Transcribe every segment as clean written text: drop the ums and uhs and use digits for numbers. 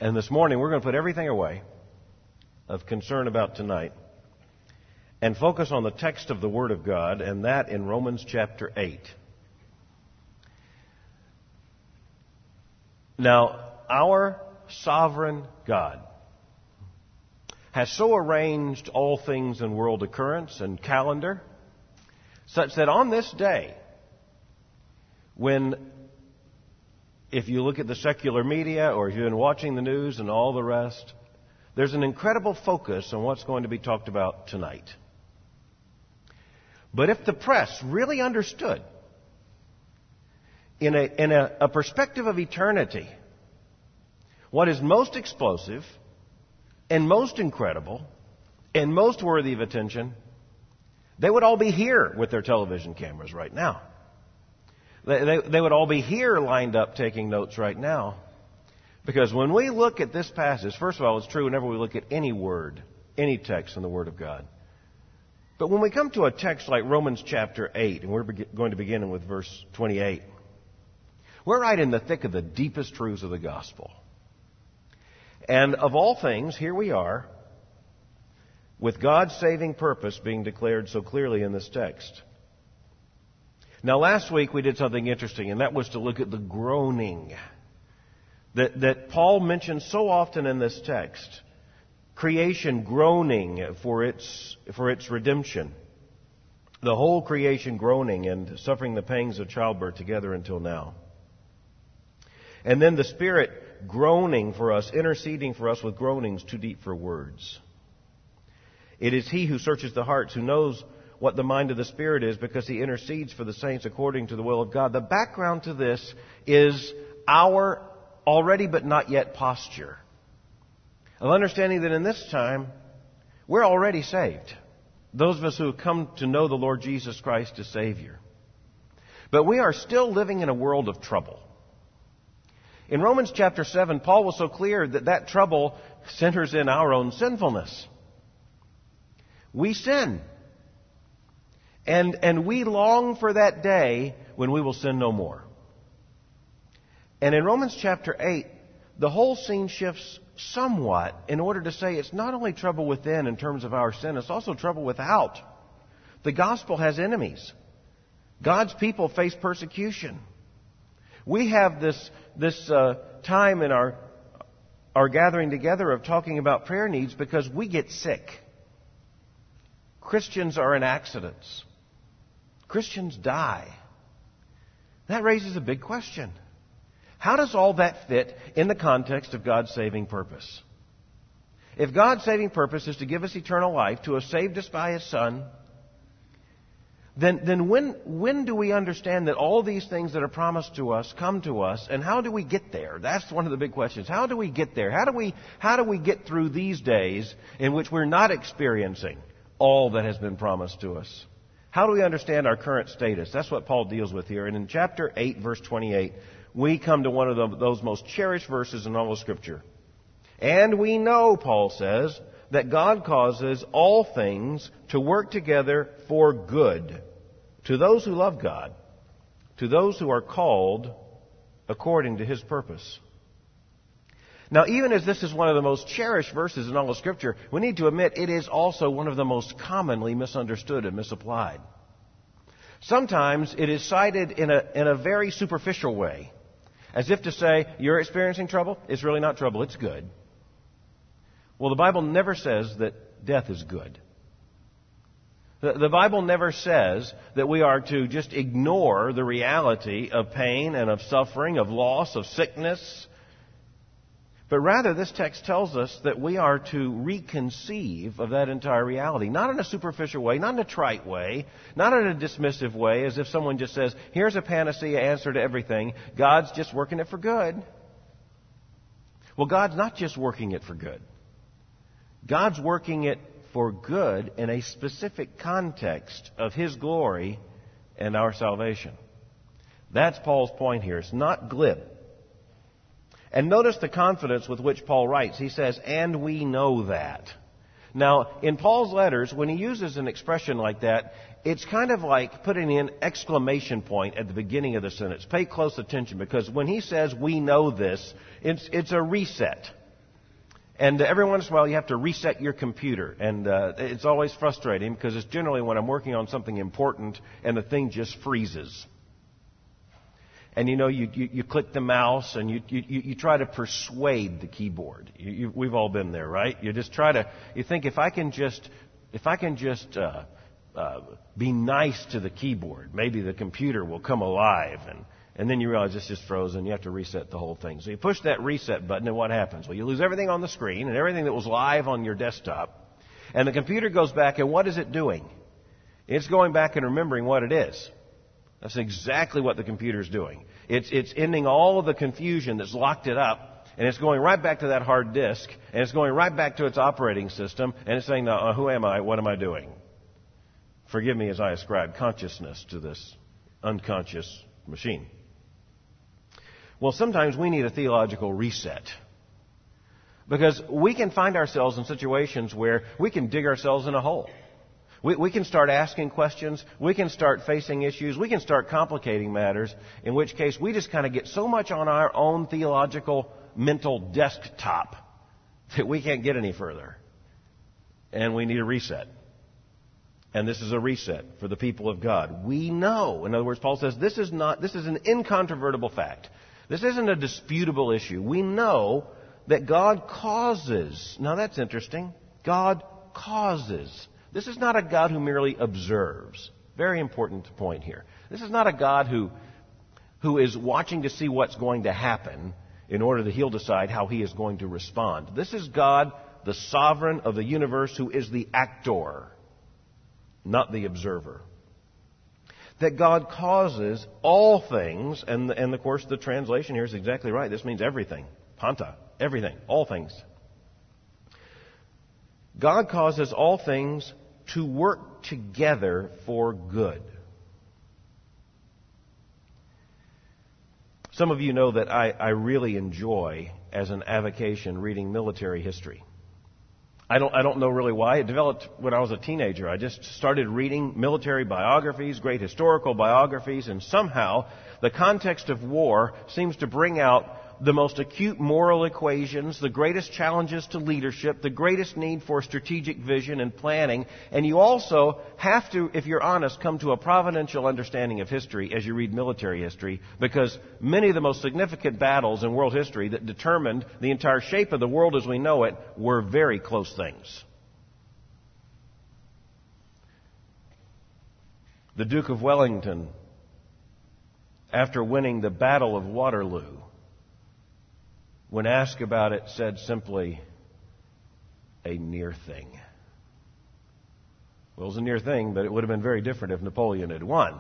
And this morning we're going to put everything away of concern about tonight and focus on the text of the Word of God, and that in Romans chapter 8. Now, our sovereign God has so arranged all things in world occurrence and calendar such that on this day, when, if you look at the secular media or if you've been watching the news and all the rest, there's an incredible focus on what's going to be talked about tonight. But if the press really understood in a perspective of eternity what is most explosive and most incredible and most worthy of attention, they would all be here with their television cameras right now. They would all be here lined up taking notes right now. Because when we look at this passage, first of all, it's true whenever we look at any word, any text in the Word of God. But when we come to a text like Romans chapter 8, and we're going to begin with verse 28, we're right in the thick of the deepest truths of the gospel. And of all things, here we are, with God's saving purpose being declared so clearly in this text. Now, last week we did something interesting, and that was to look at the groaning that Paul mentions so often in this text. Creation groaning for its redemption. The whole creation groaning and suffering the pangs of childbirth together until now. And then the Spirit groaning for us, interceding for us with groanings too deep for words. It is He who searches the hearts, who knows what the mind of the Spirit is, because He intercedes for the saints according to the will of God. The background to this is our already but not yet posture of understanding that in this time we're already saved. Those of us who have come to know the Lord Jesus Christ as Savior. But we are still living in a world of trouble. In Romans chapter 7, Paul was so clear that that trouble centers in our own sinfulness. We sin. And we long for that day when we will sin no more. And in Romans chapter 8, the whole scene shifts somewhat in order to say it's not only trouble within in terms of our sin, it's also trouble without. The gospel has enemies. God's people face persecution. We have this time in our gathering together of talking about prayer needs because we get sick. Christians are in accidents. Christians die. That raises a big question. How does all that fit in the context of God's saving purpose? If God's saving purpose is to give us eternal life, to have saved us by His Son, then when do we understand that all these things that are promised to us come to us, and how do we get there? That's one of the big questions. How do we get there? How do we get through these days in which we're not experiencing all that has been promised to us? How do we understand our current status? That's what Paul deals with here. And in chapter 8, verse 28, we come to one of those most cherished verses in all of Scripture. And we know, Paul says, that God causes all things to work together for good to those who love God, to those who are called according to His purpose. Now, even as this is one of the most cherished verses in all of Scripture, we need to admit it is also one of the most commonly misunderstood and misapplied. Sometimes it is cited in a very superficial way, as if to say, you're experiencing trouble? It's really not trouble, it's good. Well, the Bible never says that death is good. The Bible never says that we are to just ignore the reality of pain and of suffering, of loss, of sickness. But rather, this text tells us that we are to reconceive of that entire reality. Not in a superficial way, not in a trite way, not in a dismissive way, as if someone just says, here's a panacea answer to everything. God's just working it for good. Well, God's not just working it for good. God's working it for good in a specific context of His glory and our salvation. That's Paul's point here. It's not glib. And notice the confidence with which Paul writes. He says, and we know that. Now, in Paul's letters, when he uses an expression like that, it's kind of like putting an exclamation point at the beginning of the sentence. Pay close attention, because when he says we know this, it's a reset. And every once in a while you have to reset your computer. And it's always frustrating because it's generally when I'm working on something important and the thing just freezes. And you click the mouse and you try to persuade the keyboard. We've all been there, right? You think if I can just be nice to the keyboard, maybe the computer will come alive. And then you realize it's just frozen. You have to reset the whole thing. So you push that reset button, and what happens? Well, you lose everything on the screen and everything that was live on your desktop. And the computer goes back, and what is it doing? It's going back and remembering what it is. That's exactly what the computer's doing. It's ending all of the confusion that's locked it up, and it's going right back to that hard disk, and it's going right back to its operating system, and it's saying, now, who am I? What am I doing? Forgive me as I ascribe consciousness to this unconscious machine. Well, sometimes we need a theological reset. Because we can find ourselves in situations where we can dig ourselves in a hole. We can start asking questions. We can start facing issues. We can start complicating matters, in which case we just kind of get so much on our own theological mental desktop that we can't get any further. And we need a reset. And this is a reset for the people of God. We know. In other words, Paul says this is an incontrovertible fact. This isn't a disputable issue. We know that God causes. Now that's interesting. God causes. This is not a God who merely observes. Very important point here. This is not a God who is watching to see what's going to happen in order that He'll decide how He is going to respond. This is God, the sovereign of the universe, who is the actor, not the observer. That God causes all things, and of course the translation here is exactly right. This means everything. Panta, everything, all things. God causes all things to work together for good. Some of you know that I really enjoy, as an avocation, reading military history. I don't know really why. It developed when I was a teenager. I just started reading military biographies, great historical biographies, and somehow the context of war seems to bring out the most acute moral equations, the greatest challenges to leadership, the greatest need for strategic vision and planning. And you also have to, if you're honest, come to a providential understanding of history as you read military history, because many of the most significant battles in world history that determined the entire shape of the world as we know it were very close things. The Duke of Wellington, after winning the Battle of Waterloo, when asked about it, said simply, a near thing. Well, it was a near thing, but it would have been very different if Napoleon had won.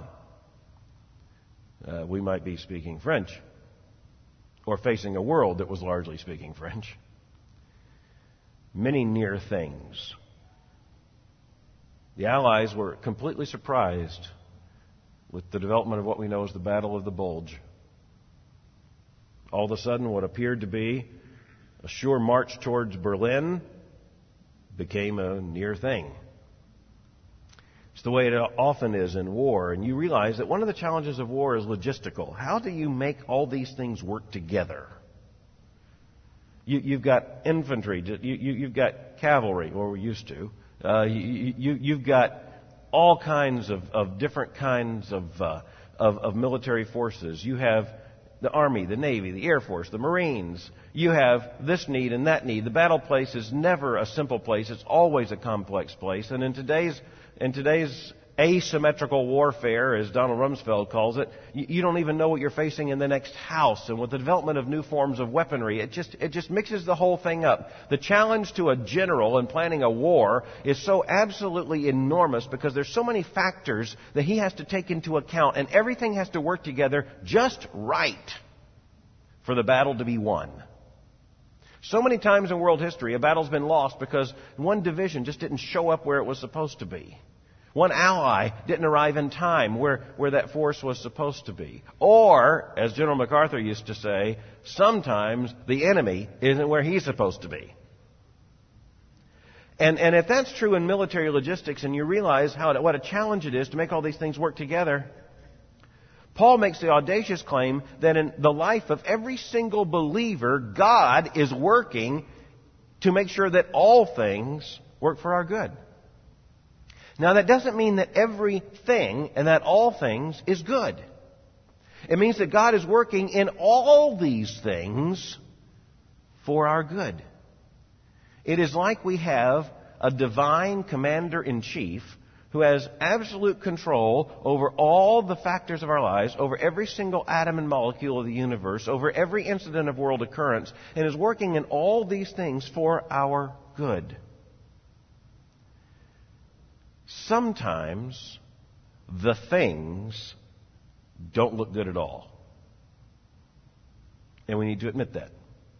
We might be speaking French, or facing a world that was largely speaking French. Many near things. The Allies were completely surprised with the development of what we know as the Battle of the Bulge. All of a sudden, what appeared to be a sure march towards Berlin became a near thing. It's the way it often is in war, and you realize that one of the challenges of war is logistical. How do you make all these things work together? You've got infantry, you've got cavalry, or we used to. You've got all kinds of different kinds of military forces. You have the Army, the Navy, the Air Force, the Marines. You have this need and that need. The battle place is never a simple place. It's always a complex place. And in today's asymmetrical warfare, as Donald Rumsfeld calls it, you don't even know what you're facing in the next house. And with the development of new forms of weaponry, it just mixes the whole thing up. The challenge to a general in planning a war is so absolutely enormous because there's so many factors that he has to take into account, and everything has to work together just right for the battle to be won. So many times in world history, a battle's been lost because one division just didn't show up where it was supposed to be. One ally didn't arrive in time where that force was supposed to be. Or, as General MacArthur used to say, sometimes the enemy isn't where he's supposed to be. And if that's true in military logistics, and you realize what a challenge it is to make all these things work together, Paul makes the audacious claim that in the life of every single believer, God is working to make sure that all things work for our good. Now, that doesn't mean that everything and that all things is good. It means that God is working in all these things for our good. It is like we have a divine commander-in-chief who has absolute control over all the factors of our lives, over every single atom and molecule of the universe, over every incident of world occurrence, and is working in all these things for our good. Sometimes the things don't look good at all. And we need to admit that.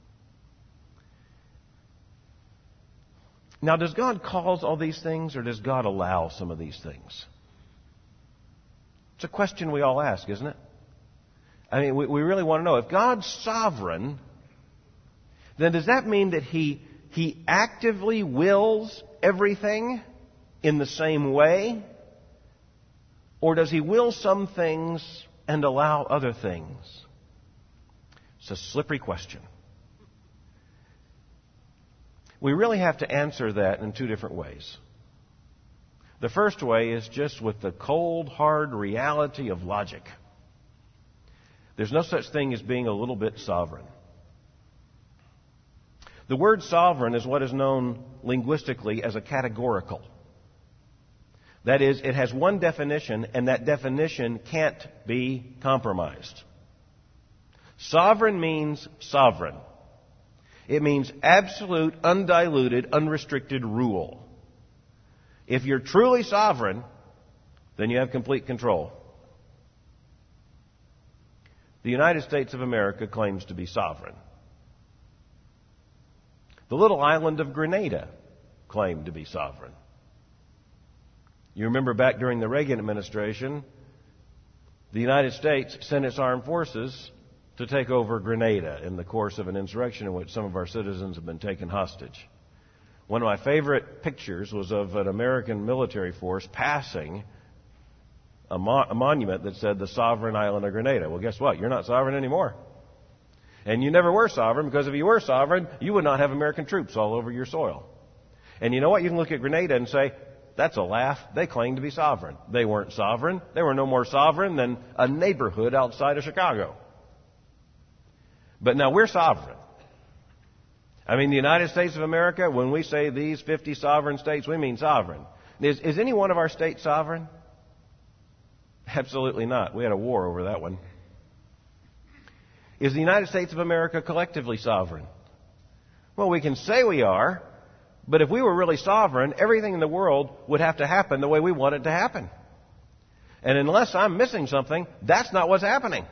Now, does God cause all these things, or does God allow some of these things? It's a question we all ask, isn't it? I mean, we really want to know. If God's sovereign, then does that mean that He actively wills everything in the same way? Or does He will some things and allow other things? It's a slippery question. We really have to answer that in two different ways. The first way is just with the cold, hard reality of logic. There's no such thing as being a little bit sovereign. The word sovereign is what is known linguistically as a categorical. That is, it has one definition, and that definition can't be compromised. Sovereign means sovereign. It means absolute, undiluted, unrestricted rule. If you're truly sovereign, then you have complete control. The United States of America claims to be sovereign. The little island of Grenada claimed to be sovereign. You remember back during the Reagan administration, the United States sent its armed forces to take over Grenada in the course of an insurrection in which some of our citizens have been taken hostage. One of my favorite pictures was of an American military force passing a monument that said the sovereign island of Grenada. Well, guess what? You're not sovereign anymore. And you never were sovereign, because if you were sovereign, you would not have American troops all over your soil. And you know what? You can look at Grenada and say, that's a laugh. They claim to be sovereign. They weren't sovereign. They were no more sovereign than a neighborhood outside of Chicago. But now we're sovereign. I mean, the United States of America, when we say these 50 sovereign states, we mean sovereign. Is any one of our states sovereign? Absolutely not. We had a war over that one. Is the United States of America collectively sovereign? Well, we can say we are, but if we were really sovereign, everything in the world would have to happen the way we want it to happen. And unless I'm missing something, that's not what's happening.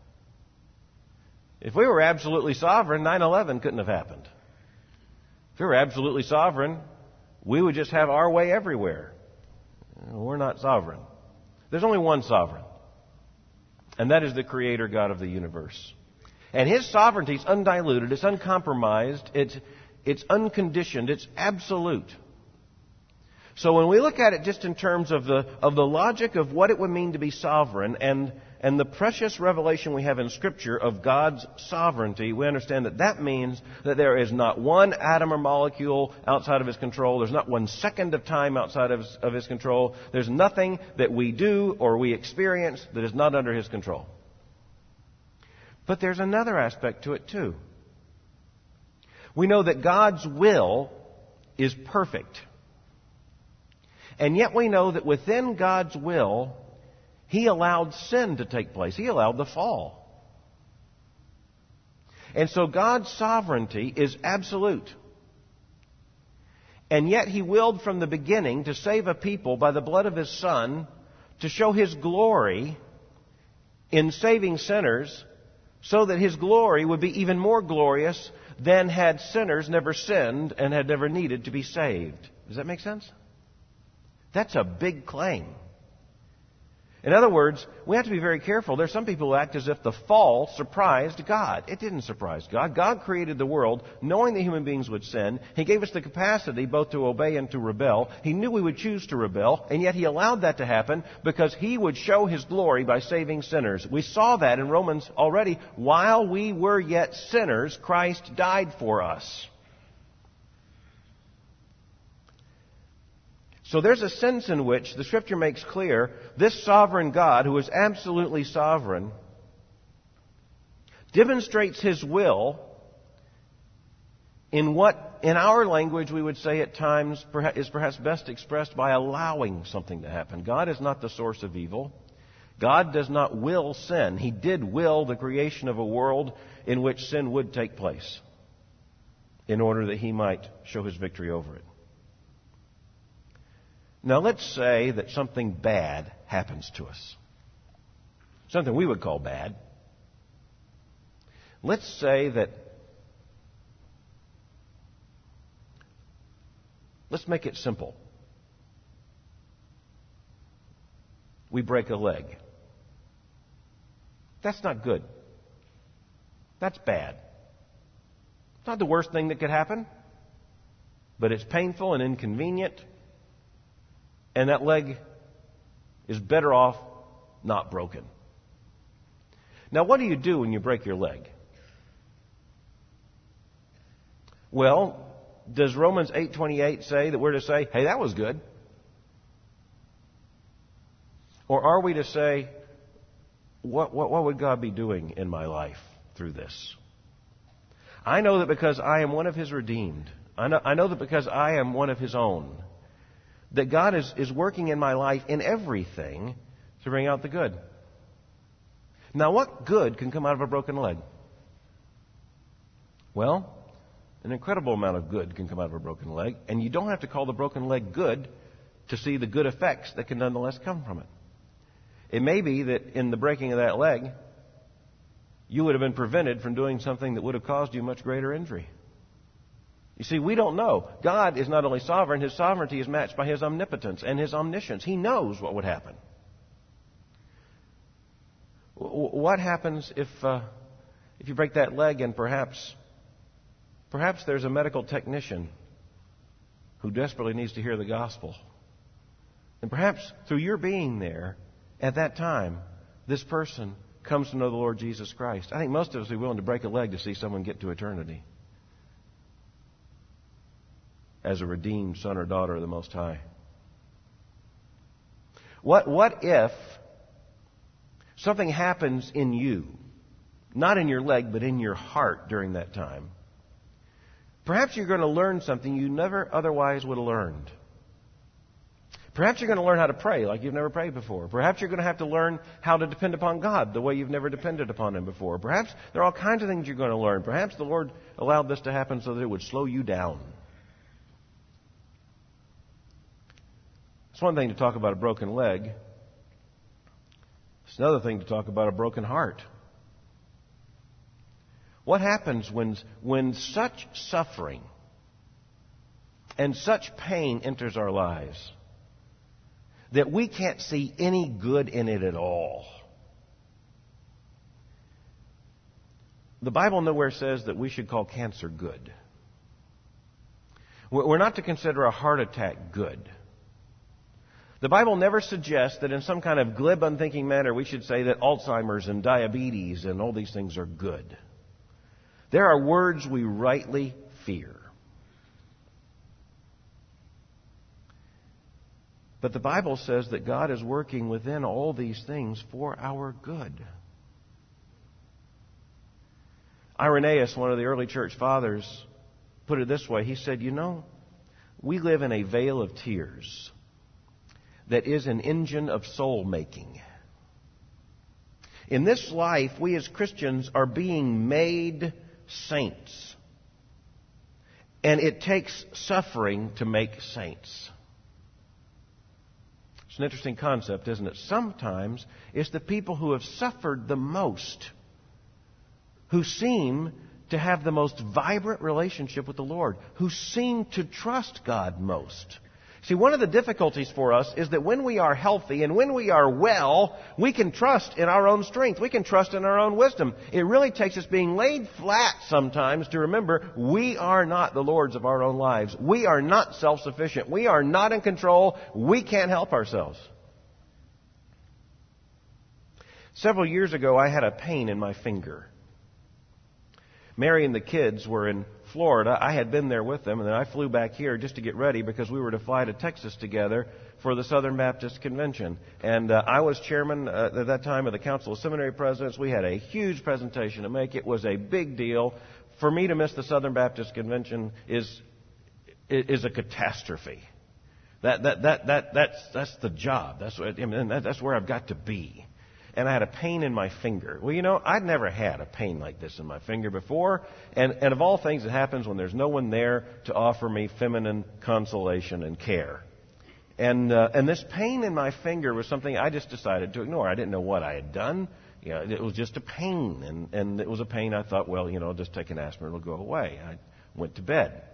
If we were absolutely sovereign, 9/11 couldn't have happened. If we were absolutely sovereign, we would just have our way everywhere. We're not sovereign. There's only one sovereign, and that is the Creator God of the universe. And His sovereignty is undiluted, it's uncompromised, it's unconditioned, it's absolute. So when we look at it just in terms of the logic of what it would mean to be sovereign and the precious revelation we have in Scripture of God's sovereignty, we understand that that means that there is not one atom or molecule outside of His control. There's not 1 second of time outside of His control. There's nothing that we do or we experience that is not under His control. But there's another aspect to it too. We know that God's will is perfect. And yet we know that within God's will, He allowed sin to take place. He allowed the fall. And so God's sovereignty is absolute. And yet He willed from the beginning to save a people by the blood of His Son, to show His glory in saving sinners, so that His glory would be even more glorious than had sinners never sinned and had never needed to be saved. Does that make sense? That's a big claim. In other words, we have to be very careful. There's some people who act as if the fall surprised God. It didn't surprise God. God created the world knowing that human beings would sin. He gave us the capacity both to obey and to rebel. He knew we would choose to rebel, and yet He allowed that to happen because He would show His glory by saving sinners. We saw that in Romans already. While we were yet sinners, Christ died for us. So there's a sense in which the Scripture makes clear this sovereign God, who is absolutely sovereign, demonstrates His will in what, in our language, we would say at times is perhaps best expressed by allowing something to happen. God is not the source of evil. God does not will sin. He did will the creation of a world in which sin would take place in order that He might show His victory over it. Now let's say that something bad happens to us. Something we would call bad. Let's say that, let's make it simple. We break a leg. That's not good. That's bad. It's not the worst thing that could happen, but it's painful and inconvenient, and that leg is better off not broken. Now, what do you do when you break your leg? Well, does Romans 8:28 say that we're to say, hey, that was good? Or are we to say, what would God be doing in my life through this? I know that because I am one of His redeemed, I know that because I am one of His own, that God is working in my life in everything to bring out the good. Now, what good can come out of a broken leg? Well, an incredible amount of good can come out of a broken leg, and you don't have to call the broken leg good to see the good effects that can nonetheless come from it. It may be that in the breaking of that leg, you would have been prevented from doing something that would have caused you much greater injury. You see, we don't know. God is not only sovereign, His sovereignty is matched by His omnipotence and His omniscience. He knows what would happen. What happens if you break that leg and perhaps there's a medical technician who desperately needs to hear the gospel? And perhaps through your being there at that time, this person comes to know the Lord Jesus Christ. I think most of us would be willing to break a leg to see someone get to eternity as a redeemed son or daughter of the Most High. What if something happens in you, not in your leg, but in your heart during that time? Perhaps you're going to learn something you never otherwise would have learned. Perhaps you're going to learn how to pray like you've never prayed before. Perhaps you're going to have to learn how to depend upon God the way you've never depended upon Him before. Perhaps there are all kinds of things you're going to learn. Perhaps the Lord allowed this to happen so that it would slow you down. It's one thing to talk about a broken leg. It's another thing to talk about a broken heart. What happens when such suffering and such pain enters our lives that we can't see any good in it at all? The Bible nowhere says that we should call cancer good. We're not to consider a heart attack good. The Bible never suggests that in some kind of glib, unthinking manner we should say that Alzheimer's and diabetes and all these things are good. There are words we rightly fear. But the Bible says that God is working within all these things for our good. Irenaeus, one of the early church fathers, put it this way. He said, we live in a vale of tears that is an engine of soul making. In this life, we as Christians are being made saints. And it takes suffering to make saints. It's an interesting concept, isn't it? Sometimes it's the people who have suffered the most who seem to have the most vibrant relationship with the Lord, who seem to trust God most. See, one of the difficulties for us is that when we are healthy and when we are well, we can trust in our own strength. We can trust in our own wisdom. It really takes us being laid flat sometimes to remember we are not the lords of our own lives. We are not self-sufficient. We are not in control. We can't help ourselves. Several years ago, I had a pain in my finger. Mary and the kids were in Florida. I had been there with them, and then I flew back here just to get ready because we were to fly to Texas together for the Southern Baptist Convention. And I was chairman at that time of the Council of Seminary Presidents. We had a huge presentation to make. It was a big deal. For me to miss the Southern Baptist Convention is a catastrophe. That's the job. That's where I've got to be. And I had a pain in my finger. Well, you know, I'd never had a pain like this in my finger before. And of all things, it happens when there's no one there to offer me feminine consolation and care. And this pain in my finger was something I just decided to ignore. I didn't know what I had done. You know, it was just a pain. And it was a pain I thought, well, you know, I'll just take an aspirin, it'll go away. I went to bed.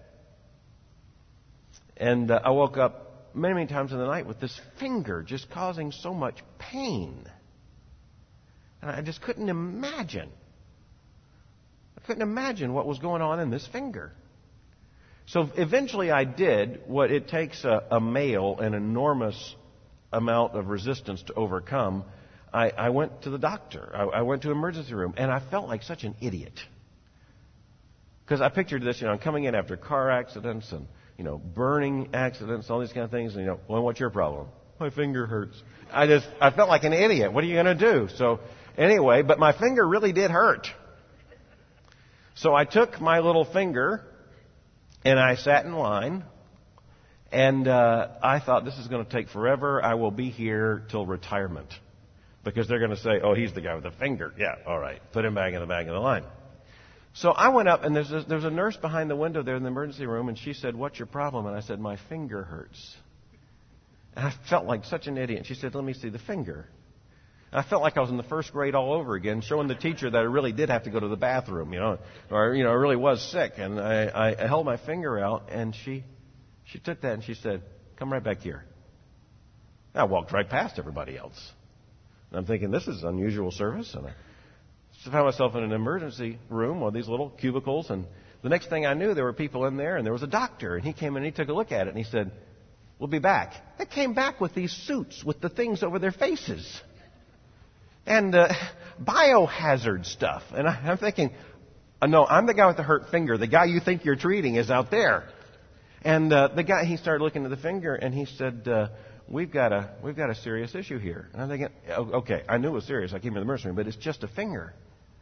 And I woke up many, many times in the night with this finger just causing so much pain. And I just couldn't imagine. I couldn't imagine what was going on in this finger. So eventually I did what it takes a male an enormous amount of resistance to overcome. I went to the doctor. I went to emergency room, and I felt like such an idiot. Because I pictured this, you know, I'm coming in after car accidents and, you know, burning accidents, all these kind of things. And, you know, well, what's your problem? My finger hurts. I felt like an idiot. What are you going to do? So anyway, but my finger really did hurt. So I took my little finger and I sat in line, and I thought, this is going to take forever. I will be here till retirement. Because they're going to say, oh, he's the guy with the finger. Yeah, all right. Put him back in the back of the line. So I went up, and there's a nurse behind the window there in the emergency room, and she said, what's your problem? And I said, my finger hurts. And I felt like such an idiot. She said, let me see the finger. I felt like I was in the first grade all over again, showing the teacher that I really did have to go to the bathroom, you know, or, you know, I really was sick. And I held my finger out, and she took that and she said, come right back here. I walked right past everybody else. And I'm thinking, this is unusual service. And I found myself in an emergency room, one of these little cubicles. And the next thing I knew, there were people in there, and there was a doctor. And he came in and he took a look at it, and he said, we'll be back. They came back with these suits with the things over their faces. And biohazard stuff. And I'm thinking, no, I'm the guy with the hurt finger. The guy you think you're treating is out there. And the guy, he started looking at the finger, and he said, we've got a serious issue here. And I'm thinking, okay, I knew it was serious. I came in the emergency room, but it's just a finger.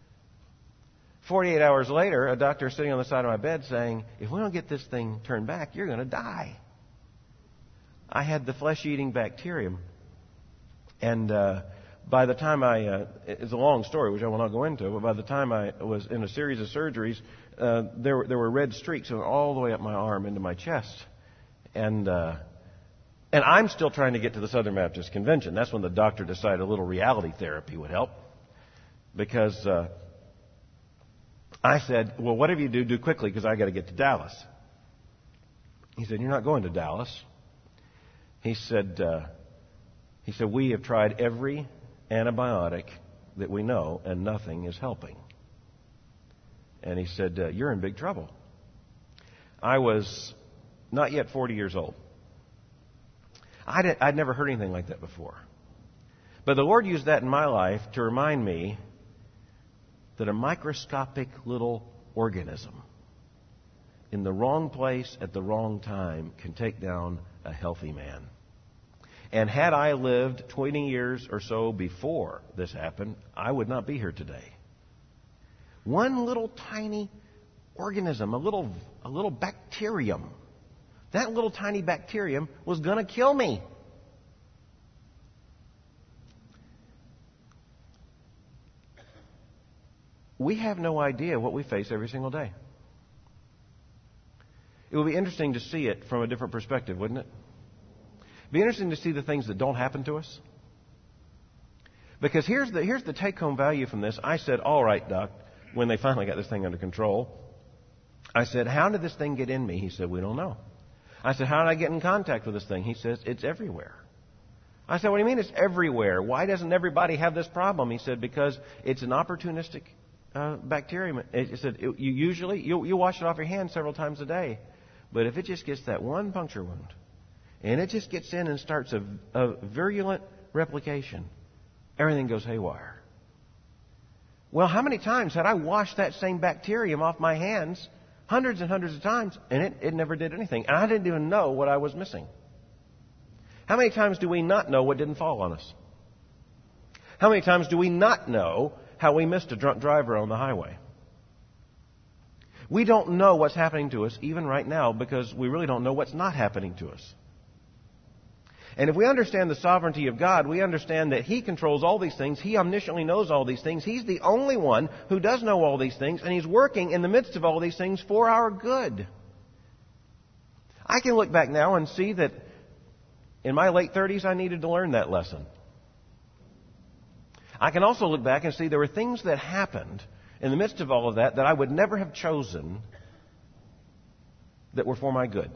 48 hours later, a doctor is sitting on the side of my bed saying, if we don't get this thing turned back, you're going to die. I had the flesh-eating bacterium. And by the time it's a long story, which I will not go into, but by the time I was in a series of surgeries, there were red streaks going all the way up my arm into my chest. And I'm still trying to get to the Southern Baptist Convention. That's when the doctor decided a little reality therapy would help. Because I said, well, whatever you do quickly, because I got to get to Dallas. He said, you're not going to Dallas. He said, we have tried every antibiotic that we know, and nothing is helping. And he said, you're in big trouble. I was not yet 40 years old. I'd never heard anything like that before. But the Lord used that in my life to remind me that a microscopic little organism in the wrong place at the wrong time can take down a healthy man. And had I lived 20 years or so before this happened, I would not be here today. One little tiny organism, a little bacterium. That little tiny bacterium was going to kill me. We have no idea what we face every single day. It would be interesting to see it from a different perspective, wouldn't it? It'd be interesting to see the things that don't happen to us. Because here's the take-home value from this. I said, all right, Doc, when they finally got this thing under control, I said, how did this thing get in me? He said, we don't know. I said, how did I get in contact with this thing? He says, it's everywhere. I said, what do you mean it's everywhere? Why doesn't everybody have this problem? He said, because it's an opportunistic bacterium. He said, you wash it off your hands several times a day. But if it just gets that one puncture wound, and it just gets in and starts a virulent replication, everything goes haywire. Well, how many times had I washed that same bacterium off my hands hundreds and hundreds of times, and it never did anything. And I didn't even know what I was missing. How many times do we not know what didn't fall on us? How many times do we not know how we missed a drunk driver on the highway? We don't know what's happening to us even right now because we really don't know what's not happening to us. And if we understand the sovereignty of God, we understand that He controls all these things. He omnisciently knows all these things. He's the only one who does know all these things, and He's working in the midst of all these things for our good. I can look back now and see that in my late 30s, I needed to learn that lesson. I can also look back and see there were things that happened in the midst of all of that I would never have chosen that were for my good.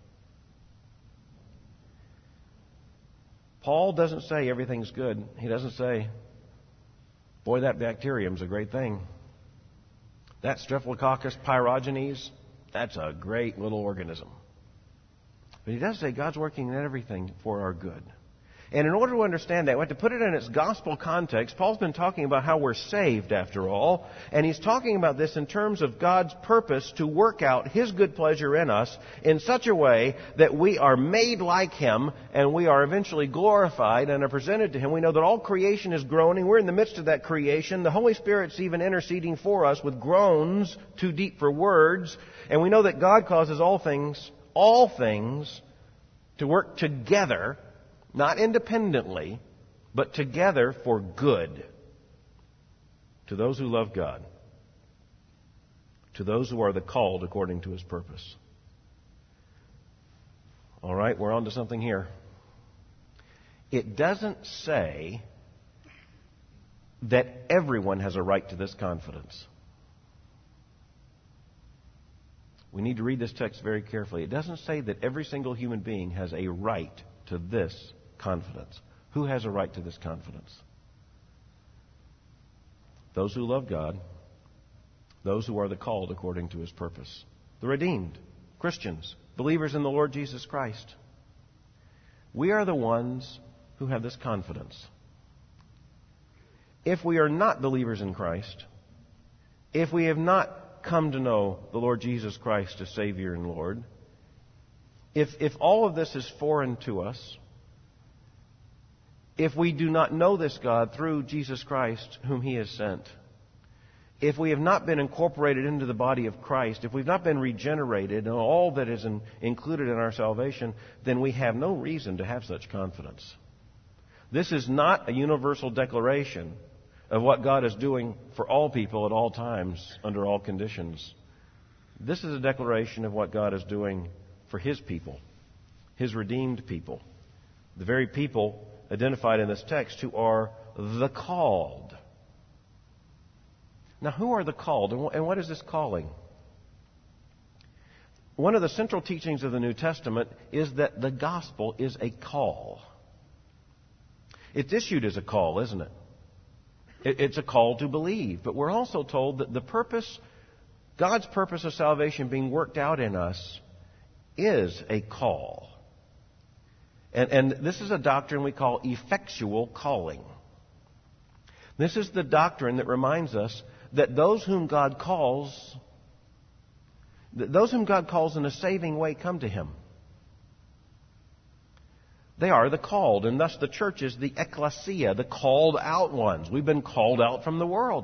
Paul doesn't say everything's good. He doesn't say, boy, that bacterium's a great thing. That Staphylococcus pyogenes, that's a great little organism. But he does say God's working in everything for our good. And in order to understand that, we have to put it in its gospel context. Paul's been talking about how we're saved, after all. And he's talking about this in terms of God's purpose to work out His good pleasure in us in such a way that we are made like Him and we are eventually glorified and are presented to Him. We know that all creation is groaning. We're in the midst of that creation. The Holy Spirit's even interceding for us with groans too deep for words. And we know that God causes all things, to work together, not independently, but together for good to those who love God, to those who are the called according to His purpose. All right, we're on to something here. It doesn't say that everyone has a right to this confidence. We need to read this text very carefully. It doesn't say that every single human being has a right to this confidence. Who has a right to this confidence? Those who love God, those who are the called according to His purpose. The redeemed, Christians, believers in the Lord Jesus Christ. We are the ones who have this confidence. If we are not believers in Christ, if we have not come to know the Lord Jesus Christ as Savior and Lord, if all of this is foreign to us, if we do not know this God through Jesus Christ whom He has sent, if we have not been incorporated into the body of Christ, if we've not been regenerated and all that is included in our salvation, then we have no reason to have such confidence. This is not a universal declaration of what God is doing for all people at all times, under all conditions. This is a declaration of what God is doing for His people, His redeemed people, the very people identified in this text who are the called. Now, who are the called, and what is this calling? One of the central teachings of the New Testament is that the gospel is a call. It's issued as a call, isn't it? It's a call to believe. But we're also told that the purpose, God's purpose of salvation being worked out in us, is a call. And this is a doctrine we call effectual calling. This is the doctrine that reminds us that those whom God calls in a saving way come to Him. They are the called, and thus the church is the ecclesia, the called out ones. We've been called out from the world.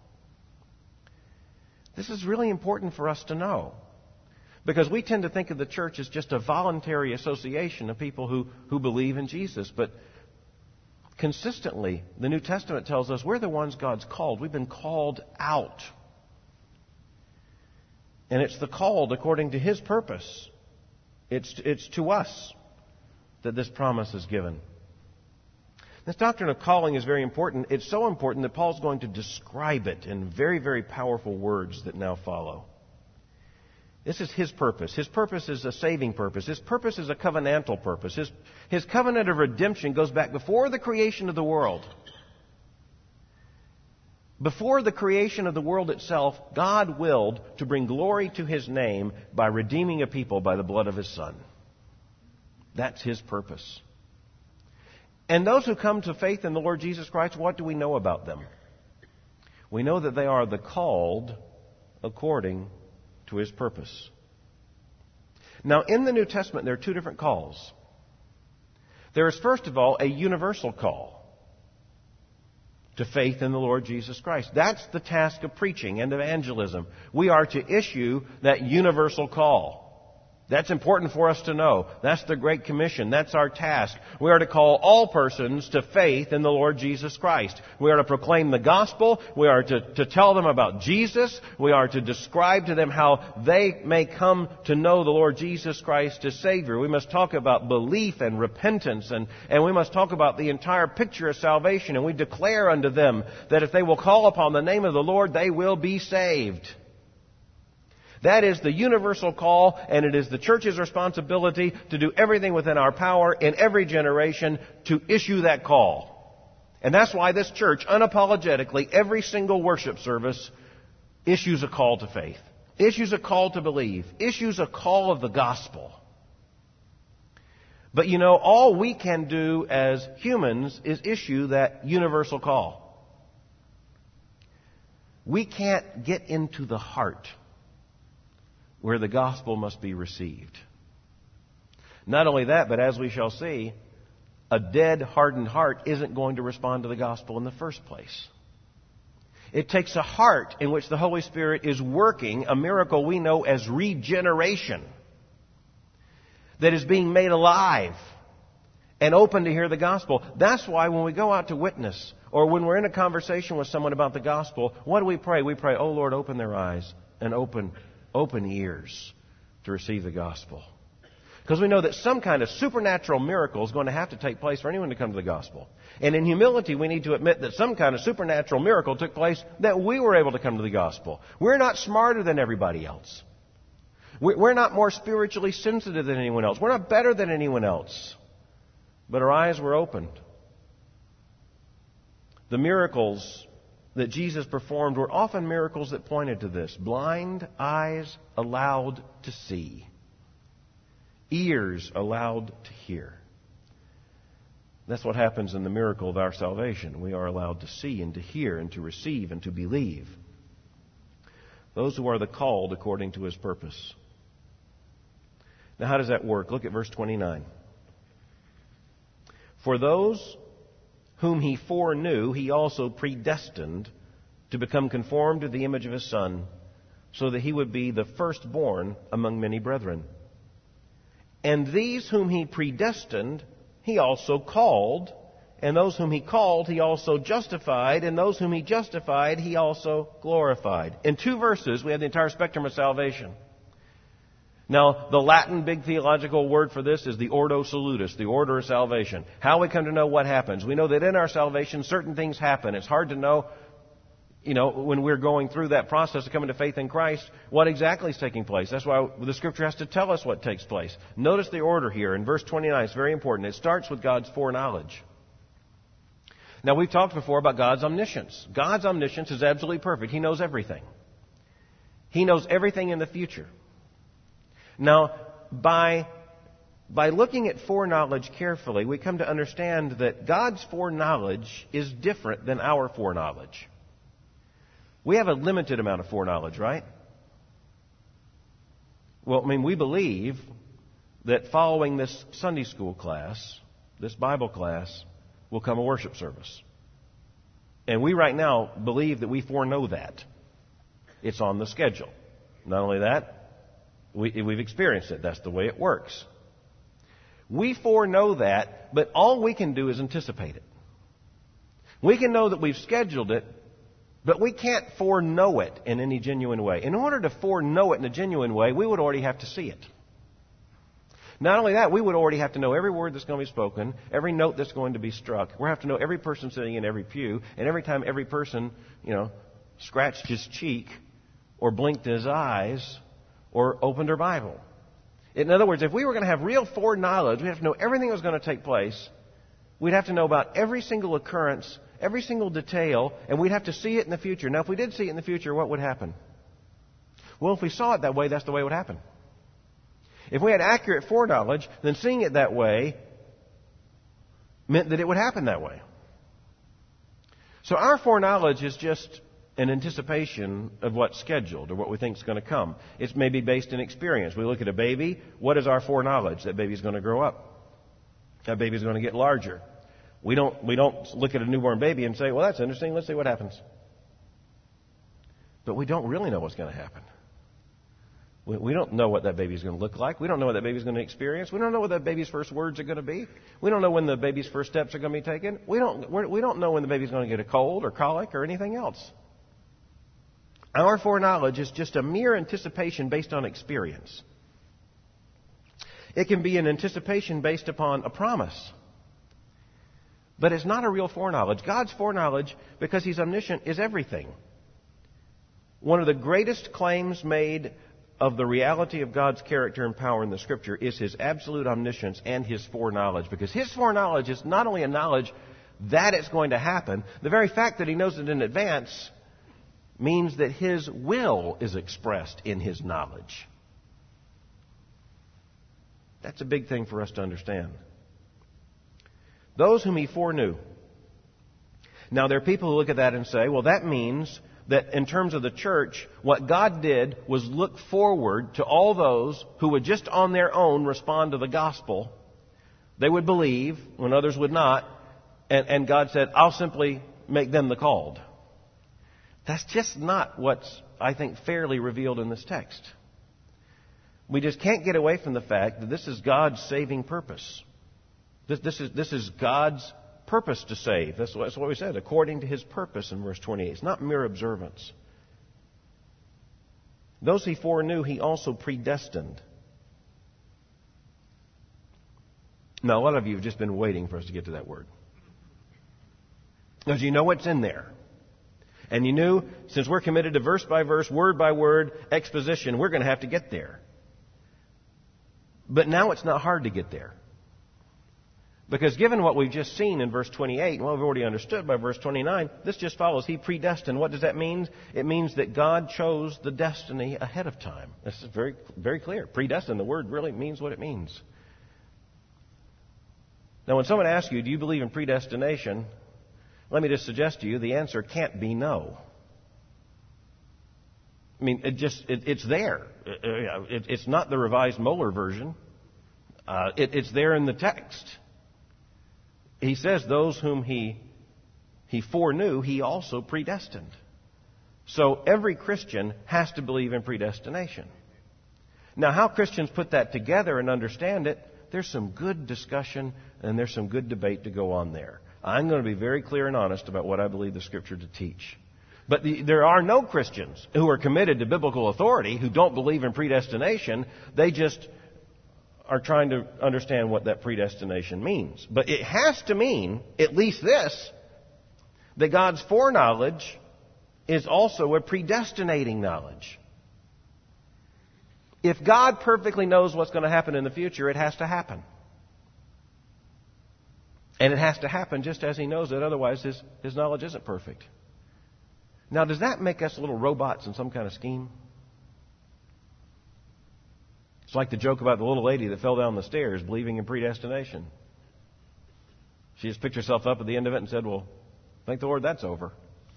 This is really important for us to know, because we tend to think of the church as just a voluntary association of people who believe in Jesus. But consistently, the New Testament tells us we're the ones God's called. We've been called out. And it's the called according to His purpose. It's to us that this promise is given. This doctrine of calling is very important. It's so important that Paul's going to describe it in very, very powerful words that now follow. This is His purpose. His purpose is a saving purpose. His purpose is a covenantal purpose. His covenant of redemption goes back before the creation of the world. Before the creation of the world itself, God willed to bring glory to His name by redeeming a people by the blood of His Son. That's His purpose. And those who come to faith in the Lord Jesus Christ, what do we know about them? We know that they are the called according to to His purpose. Now, in the New Testament, there are two different calls. There is, first of all, a universal call to faith in the Lord Jesus Christ. That's the task of preaching and evangelism. We are to issue that universal call. That's important for us to know. That's the Great Commission. That's our task. We are to call all persons to faith in the Lord Jesus Christ. We are to proclaim the gospel. We are to tell them about Jesus. We are to describe to them how they may come to know the Lord Jesus Christ as Savior. We must talk about belief and repentance, and we must talk about the entire picture of salvation. And we declare unto them that if they will call upon the name of the Lord, they will be saved. That is the universal call, and it is the church's responsibility to do everything within our power in every generation to issue that call. And that's why this church, unapologetically, every single worship service, issues a call to faith, issues a call to believe, issues a call of the gospel. But you know, all we can do as humans is issue that universal call. We can't get into the heart where the gospel must be received. Not only that, but as we shall see, a dead, hardened heart isn't going to respond to the gospel in the first place. It takes a heart in which the Holy Spirit is working a miracle we know as regeneration, that is being made alive and open to hear the gospel. That's why when we go out to witness, or when we're in a conversation with someone about the gospel, what do we pray? We pray, "Oh Lord, open their eyes and open ears to receive the gospel." Because we know that some kind of supernatural miracle is going to have to take place for anyone to come to the gospel. And in humility, we need to admit that some kind of supernatural miracle took place that we were able to come to the gospel. We're not smarter than everybody else. We're not more spiritually sensitive than anyone else. We're not better than anyone else. But our eyes were opened. The miracles that Jesus performed were often miracles that pointed to this. Blind eyes allowed to see. Ears allowed to hear. That's what happens in the miracle of our salvation. We are allowed to see and to hear and to receive and to believe. Those who are the called according to His purpose. Now how does that work? Look at verse 29. For those whom He foreknew, He also predestined to become conformed to the image of His Son, so that He would be the firstborn among many brethren. And these whom He predestined, He also called, and those whom He called, He also justified, and those whom He justified, He also glorified. In 2 verses, we have the entire spectrum of salvation. Now, the Latin big theological word for this is the Ordo Salutis, the order of salvation. How we come to know what happens. We know that in our salvation, certain things happen. It's hard to know, when we're going through that process of coming to faith in Christ, what exactly is taking place. That's why the Scripture has to tell us what takes place. Notice the order here in verse 29. It's very important. It starts with God's foreknowledge. Now, we've talked before about God's omniscience. God's omniscience is absolutely perfect. He knows everything. He knows everything in the future. Now, by looking at foreknowledge carefully, we come to understand that God's foreknowledge is different than our foreknowledge. We have a limited amount of foreknowledge, right? Well, we believe that following this Sunday school class, this Bible class, will come a worship service. And we right now believe that we foreknow that. It's on the schedule. Not only that, we've experienced it. That's the way it works. We foreknow that, but all we can do is anticipate it. We can know that we've scheduled it, but we can't foreknow it in any genuine way. In order to foreknow it in a genuine way, we would already have to see it. Not only that, we would already have to know every word that's going to be spoken, every note that's going to be struck. We have to know every person sitting in every pew, and every time every person, scratched his cheek or blinked his eyes or opened her Bible. In other words, if we were going to have real foreknowledge, we'd have to know everything that was going to take place. We'd have to know about every single occurrence, every single detail, and we'd have to see it in the future. Now, if we did see it in the future, what would happen? Well, if we saw it that way, that's the way it would happen. If we had accurate foreknowledge, then seeing it that way meant that it would happen that way. So our foreknowledge is just an anticipation of what's scheduled or what we think is going to come. It's maybe based in experience. We look at a baby. What is our foreknowledge? That baby's going to grow up. That baby's going to get larger. We don't look at a newborn baby and say, well, that's interesting. Let's see what happens. But we don't really know what's going to happen. We don't know what that baby's going to look like. We don't know what that baby's going to experience. We don't know what that baby's first words are going to be. We don't know when the baby's first steps are going to be taken. We don't know when the baby's going to get a cold or colic or anything else. Our foreknowledge is just a mere anticipation based on experience. It can be an anticipation based upon a promise. But it's not a real foreknowledge. God's foreknowledge, because He's omniscient, is everything. One of the greatest claims made of the reality of God's character and power in the Scripture is His absolute omniscience and His foreknowledge. Because His foreknowledge is not only a knowledge that it's going to happen, the very fact that He knows it in advance means that His will is expressed in His knowledge. That's a big thing for us to understand. Those whom He foreknew. Now, there are people who look at that and say, well, that means that in terms of the church, what God did was look forward to all those who would just on their own respond to the gospel. They would believe when others would not. And God said, I'll simply make them the called. That's just not what's, I think, fairly revealed in this text. We just can't get away from the fact that this is God's saving purpose. This is God's purpose to save. That's what we said, according to His purpose in verse 28. It's not mere observance. Those He foreknew, He also predestined. Now, a lot of you have just been waiting for us to get to that word. Because you know what's in there. And you knew, since we're committed to verse by verse, word by word exposition, we're going to have to get there. But now it's not hard to get there. Because given what we've just seen in verse 28, and what we've already understood by verse 29, this just follows. He predestined. What does that mean? It means that God chose the destiny ahead of time. This is very, very clear. Predestined, the word really means what it means. Now, when someone asks you, do you believe in predestination? Let me just suggest to you, the answer can't be no. I mean, it's there. It's not the Revised Moeller version. It's there in the text. He says those whom he foreknew, He also predestined. So every Christian has to believe in predestination. Now, how Christians put that together and understand it, there's some good discussion and there's some good debate to go on there. I'm going to be very clear and honest about what I believe the Scripture to teach. But there are no Christians who are committed to biblical authority who don't believe in predestination. They just are trying to understand what that predestination means. But it has to mean, at least this, that God's foreknowledge is also a predestinating knowledge. If God perfectly knows what's going to happen in the future, it has to happen. And it has to happen just as He knows it, otherwise His knowledge isn't perfect. Now, does that make us little robots in some kind of scheme? It's like the joke about the little lady that fell down the stairs believing in predestination. She just picked herself up at the end of it and said, well, thank the Lord that's over.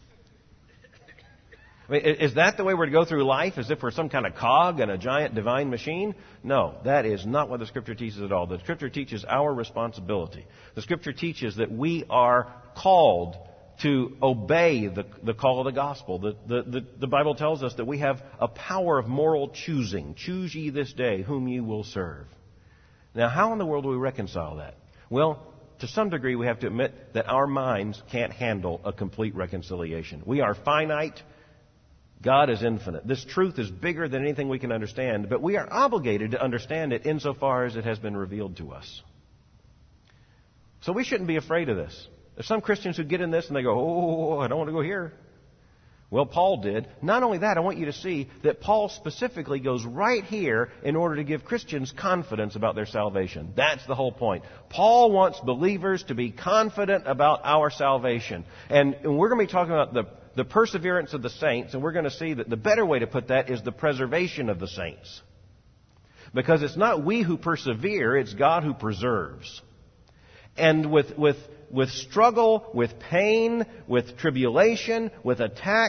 I mean, is that the way we're to go through life, as if we're some kind of cog in a giant divine machine? No, that is not what the Scripture teaches at all. The Scripture teaches our responsibility. The Scripture teaches that we are called to obey the call of the gospel. The Bible tells us that we have a power of moral choosing. Choose ye this day whom you will serve. Now, how in the world do we reconcile that? Well, to some degree, we have to admit that our minds can't handle a complete reconciliation. We are finite. God is infinite. This truth is bigger than anything we can understand, but we are obligated to understand it insofar as it has been revealed to us. So we shouldn't be afraid of this. There's some Christians who get in this and they go, oh, I don't want to go here. Well, Paul did. Not only that, I want you to see that Paul specifically goes right here in order to give Christians confidence about their salvation. That's the whole point. Paul wants believers to be confident about our salvation. And we're going to be talking about the perseverance of the saints, and we're going to see that the better way to put that is the preservation of the saints. Because it's not we who persevere, it's God who preserves. And with struggle, with pain, with tribulation, with attack,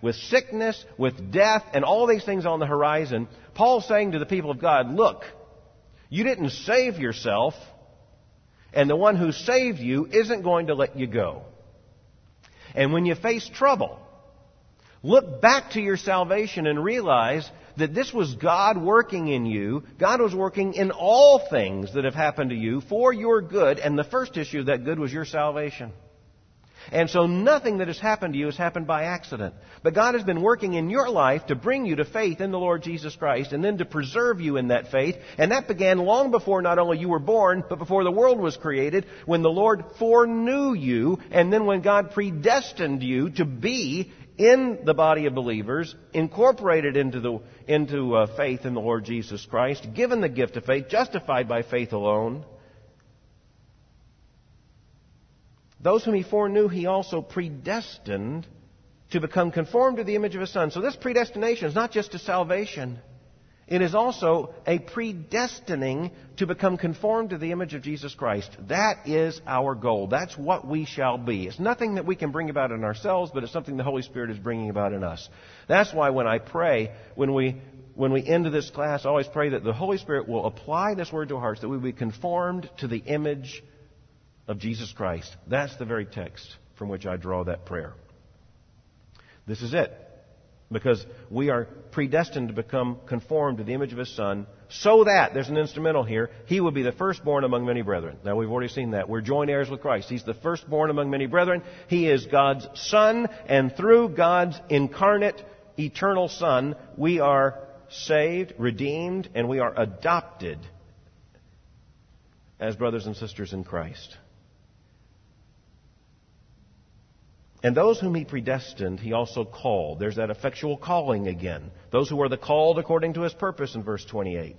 with sickness, with death, and all these things on the horizon, Paul's saying to the people of God, look, you didn't save yourself, and the one who saved you isn't going to let you go. And when you face trouble, look back to your salvation and realize that this was God working in you. God was working in all things that have happened to you for your good. And the first issue of that good was your salvation. And so nothing that has happened to you has happened by accident. But God has been working in your life to bring you to faith in the Lord Jesus Christ and then to preserve you in that faith. And that began long before not only you were born, but before the world was created, when the Lord foreknew you, and then when God predestined you to be in the body of believers, incorporated into faith in the Lord Jesus Christ, given the gift of faith, justified by faith alone. Those whom He foreknew, He also predestined to become conformed to the image of His Son. So this predestination is not just to salvation. It is also a predestining to become conformed to the image of Jesus Christ. That is our goal. That's what we shall be. It's nothing that we can bring about in ourselves, but it's something the Holy Spirit is bringing about in us. That's why when I pray, when we end this class, I always pray that the Holy Spirit will apply this word to our hearts, that we will be conformed to the image of Jesus Christ. That's the very text from which I draw that prayer. This is it. Because we are predestined to become conformed to the image of His Son, so that, there's an instrumental here, He will be the firstborn among many brethren. Now we've already seen that. We're joint heirs with Christ. He's the firstborn among many brethren. He is God's Son, and through God's incarnate, eternal Son, we are saved, redeemed, and we are adopted as brothers and sisters in Christ. And those whom He predestined, He also called. There's that effectual calling again. Those who are the called according to His purpose in verse 28.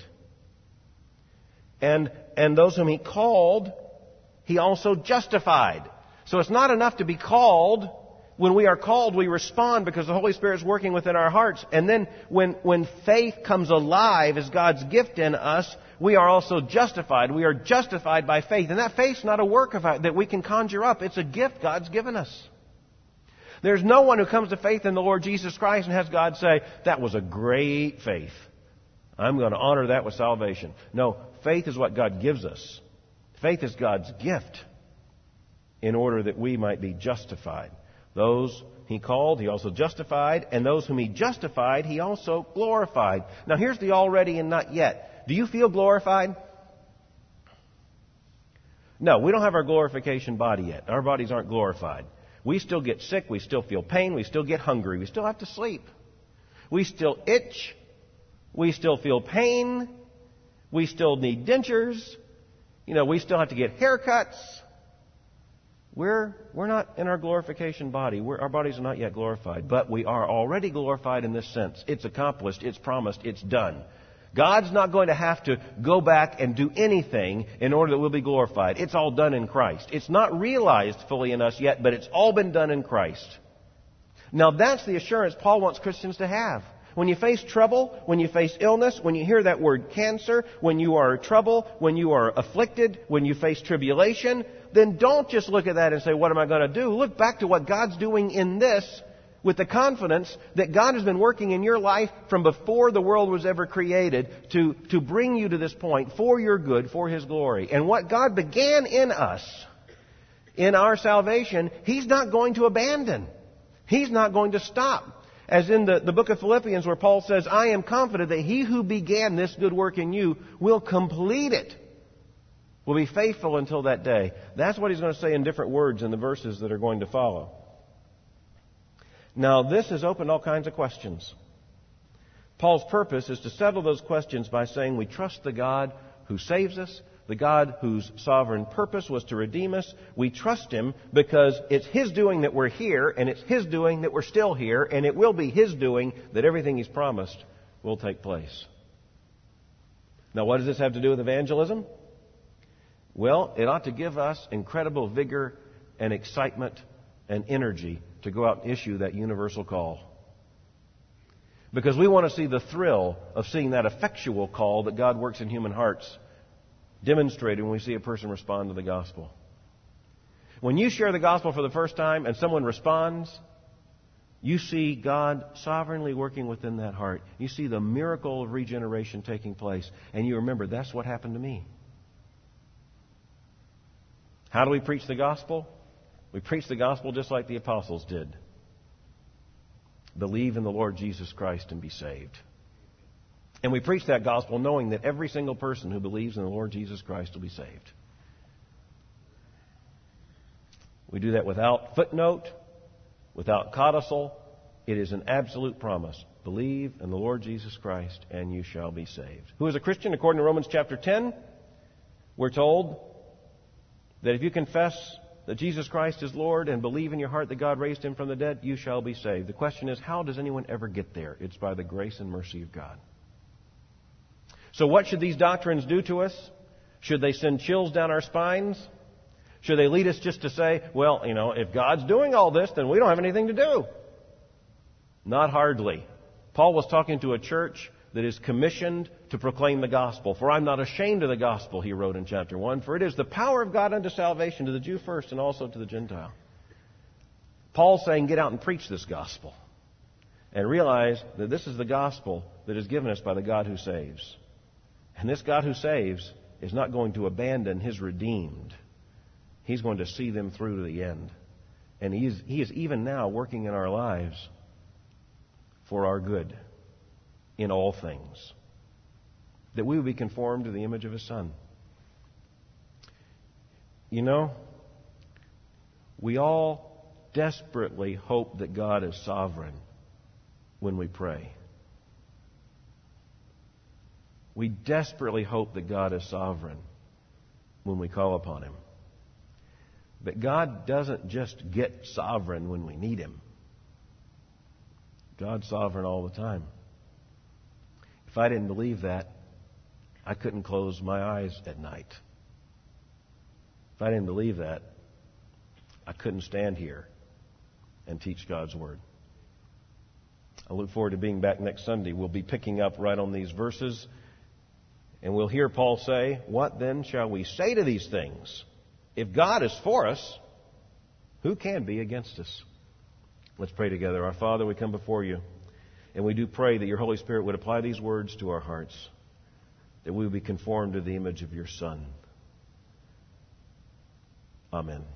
And those whom He called, He also justified. So it's not enough to be called. When we are called, we respond because the Holy Spirit is working within our hearts. And then when faith comes alive as God's gift in us, we are also justified. We are justified by faith. And that faith's not a work that we can conjure up. It's a gift God's given us. There's no one who comes to faith in the Lord Jesus Christ and has God say, that was a great faith. I'm going to honor that with salvation. No, faith is what God gives us. Faith is God's gift in order that we might be justified. Those He called, He also justified, and those whom He justified, He also glorified. Now here's the already and not yet. Do you feel glorified? No, we don't have our glorification body yet. Our bodies aren't glorified. We still get sick. We still feel pain. We still get hungry. We still have to sleep. We still itch. We still feel pain. We still need dentures. We still have to get haircuts. We're not in our glorification body. Our bodies are not yet glorified. But we are already glorified in this sense. It's accomplished. It's promised. It's done. God's not going to have to go back and do anything in order that we'll be glorified. It's all done in Christ. It's not realized fully in us yet, but it's all been done in Christ. Now that's the assurance Paul wants Christians to have. When you face trouble, when you face illness, when you hear that word cancer, when you are in trouble, when you are afflicted, when you face tribulation, then don't just look at that and say, what am I going to do? Look back to what God's doing in this with the confidence that God has been working in your life from before the world was ever created to bring you to this point for your good, for His glory. And what God began in us, in our salvation, He's not going to abandon. He's not going to stop. As in the book of Philippians where Paul says, I am confident that He who began this good work in you will complete it, will be faithful until that day. That's what he's going to say in different words in the verses that are going to follow. Now, this has opened all kinds of questions. Paul's purpose is to settle those questions by saying we trust the God who saves us, the God whose sovereign purpose was to redeem us. We trust Him because it's His doing that we're here, and it's His doing that we're still here, and it will be His doing that everything He's promised will take place. Now, what does this have to do with evangelism? Well, it ought to give us incredible vigor and excitement and energy to go out and issue that universal call. Because we want to see the thrill of seeing that effectual call that God works in human hearts demonstrated when we see a person respond to the gospel. When you share the gospel for the first time and someone responds, You see God sovereignly working within that heart. You see the miracle of regeneration taking place. And you remember, that's what happened to me. How do we preach the gospel? We preach the gospel just like the apostles did. Believe in the Lord Jesus Christ and be saved. And we preach that gospel knowing that every single person who believes in the Lord Jesus Christ will be saved. We do that without footnote, without codicil. It is an absolute promise. Believe in the Lord Jesus Christ and you shall be saved. Who is a Christian? According to Romans chapter 10, we're told that if you confess that Jesus Christ is Lord and believe in your heart that God raised Him from the dead, you shall be saved. The question is, how does anyone ever get there? It's by the grace and mercy of God. So what should these doctrines do to us? Should they send chills down our spines? Should they lead us just to say, well, if God's doing all this, then we don't have anything to do? Not hardly. Paul was talking to a church that is commissioned to proclaim the gospel. For I'm not ashamed of the gospel, he wrote in chapter 1, for it is the power of God unto salvation to the Jew first and also to the Gentile. Paul's saying, get out and preach this gospel. And realize that this is the gospel that is given us by the God who saves. And this God who saves is not going to abandon His redeemed. He's going to see them through to the end. And He is even now working in our lives for our good in all things. That we would be conformed to the image of His Son. We all desperately hope that God is sovereign when we pray. We desperately hope that God is sovereign when we call upon Him. But God doesn't just get sovereign when we need Him. God's sovereign all the time. If I didn't believe that, I couldn't close my eyes at night. If I didn't believe that, I couldn't stand here and teach God's Word. I look forward to being back next Sunday. We'll be picking up right on these verses. And we'll hear Paul say, what then shall we say to these things? If God is for us, who can be against us? Let's pray together. Our Father, we come before You, and we do pray that Your Holy Spirit would apply these words to our hearts, that we would be conformed to the image of Your Son. Amen.